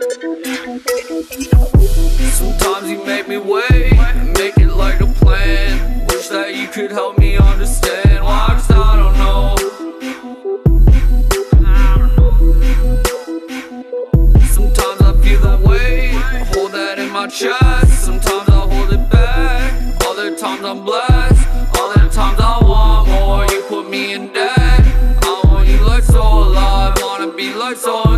Sometimes you make me wait, make it like a plan. Wish that you could help me understand why, 'cause I don't know. Sometimes I feel that way, hold that in my chest. Sometimes I hold it back, other times I'm blessed. Other times I want more, you put me in debt. I want you like so alive, wanna be like so